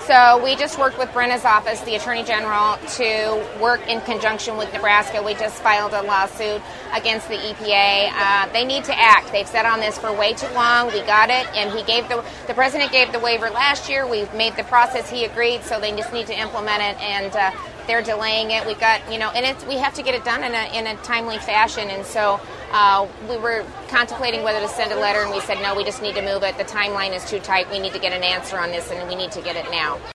So we just worked with Brenna's office, the Attorney General, to work in conjunction with Nebraska. We just filed a lawsuit against the EPA. They need to act. They've sat on this for way too long. We got it, and the president gave the waiver last year. We've made the process. He agreed, so they just need to implement it, and they're delaying it. We got, and we have to get it done in a timely fashion, and so we were contemplating whether to send a letter, and we said, no, we just need to move it. The timeline is too tight. We need to get an answer on this, and we need to get it now.